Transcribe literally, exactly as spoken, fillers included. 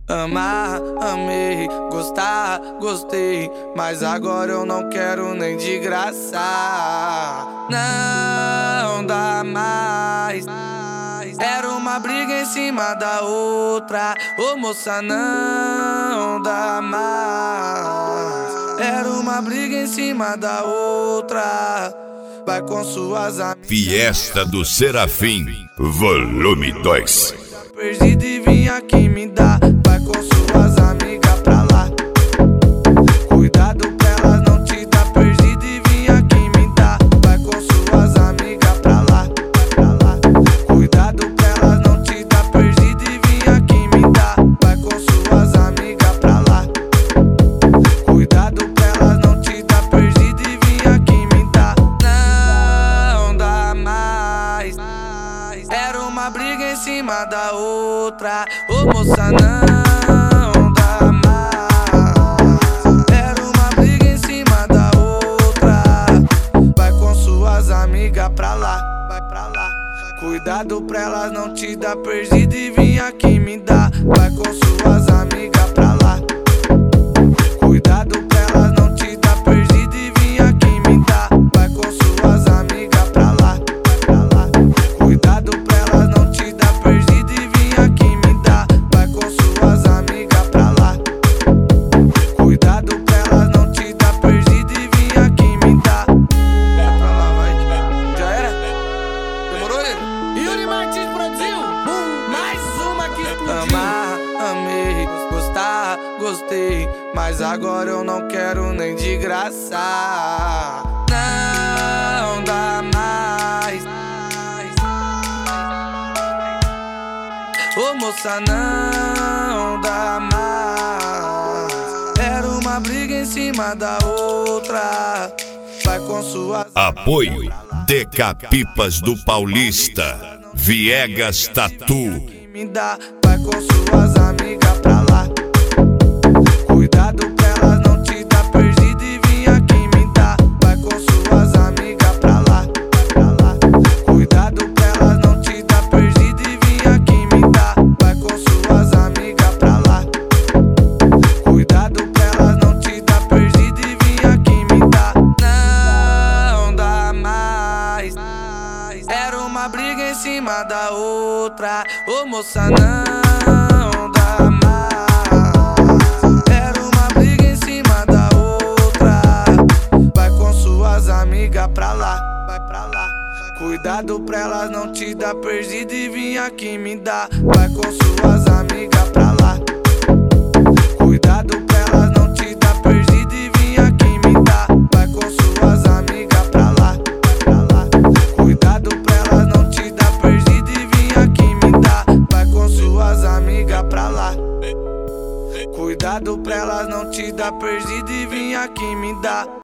Amar, amei, gostar, gostei, mas agora eu não quero nem de graça. Não dá mais. Era uma briga em cima da outra. Ô moça, não dá mais. Era uma briga em cima da outra. Vai com suas amigas. Fiesta do Serafim, volume dois. Perdido e vim aqui me dar. Vai com suas amigas pra lá. Cuidado pra elas não te dar. Perdido e vim aqui me dar. Vai com suas amigas pra lá, pra lá. Cuidado pra elas não te dar. Perdido e vim aqui me dar. Vai com suas amigas pra lá. Cuidado pra elas não te dar. Perdido e vim aqui me dar. Não dá mais. Era uma briga em cima da outra. Ô moça, não dá mais. Era uma briga em cima da outra. Vai com suas amigas pra lá, vai pra lá. Cuidado pra elas não te dar. Perdido e vim aqui me dar. Vai com suas amigas pra lá. Cuidado pra elas não te dar. Perdido e vim aqui me dar. Vai com suas amigas pra lá, pra lá. Cuidado pra elas não te dar. Perdido e vim aqui me dar. Vai com suas amigas pra lá. Cuidado pra elas não te dar. Perdido e vim aqui me dar. Vai pra lá, vai. Já era? Demorou, ele? Yuri Martins produziu mais uma que explodiu. Amar, amei, gostar, gostei, mas agora eu não quero nem de graça. Não dá mais. Ô moça, não dá mais. Era uma briga em cima da outra. Vai com suas Apoio D K Pipas do Paulista, Viegas Tatu. me dá. Vai com suas amigas pra lá. Cuidado pra elas não te dar. Perdido e vim aqui me dar. Vai com suas amigas pra lá, pra lá. Cuidado pra elas não te dar. Perdido e vim aqui me dar. Vai com suas amigas pra lá. Cuidado pra elas não te dar. Perdido e vim aqui me dar. Não dá mais. Era uma briga em cima da outra. Ô moça, não dá mais. Era uma briga em cima da outra. Vai com suas amigas pra lá, vai pra lá. Cuidado pra elas não te dar. Perdido e vim aqui me dar. Vai com suas amigas pra lá. Cuidado pra elas não te dar. Perdido e vim aqui me dar. Vai com suas amigas pra lá, pra lá. Cuidado pra elas não te dar. Perdido e vim aqui me dar. Vai com suas amigas pra lá. Cuidado pra elas não te dar. Perdido e vim aqui me dar.